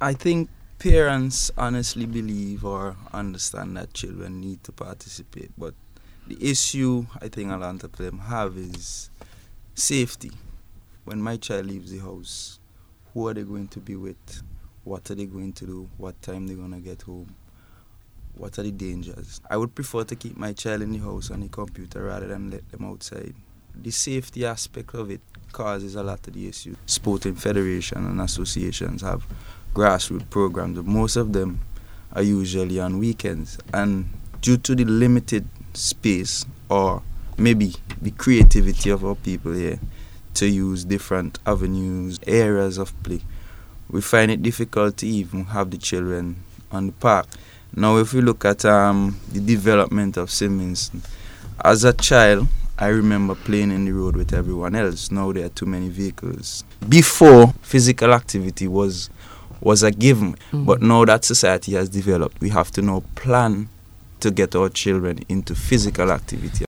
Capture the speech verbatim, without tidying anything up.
I think parents honestly believe or understand that children need to participate, but the issue I think a lot of them have is safety. When my child leaves the house, who are they going to be with? What are they going to do? What time they're going to get home? What are the dangers? I would prefer to keep my child in the house on the computer rather than let them outside. The safety aspect of it causes a lot of the issues. Sporting federations and associations have grassroots programs, but most of them are usually on weekends. And due to the limited space or maybe the creativity of our people here to use different avenues, areas of play, we find it difficult to even have the children on the park. Now, if we look at um, the development of Simmons, as a child, I remember playing in the road with everyone else. Now there are too many vehicles. Before, physical activity was was a given, mm-hmm. but now that society has developed, we have to now plan to get our children into physical activity.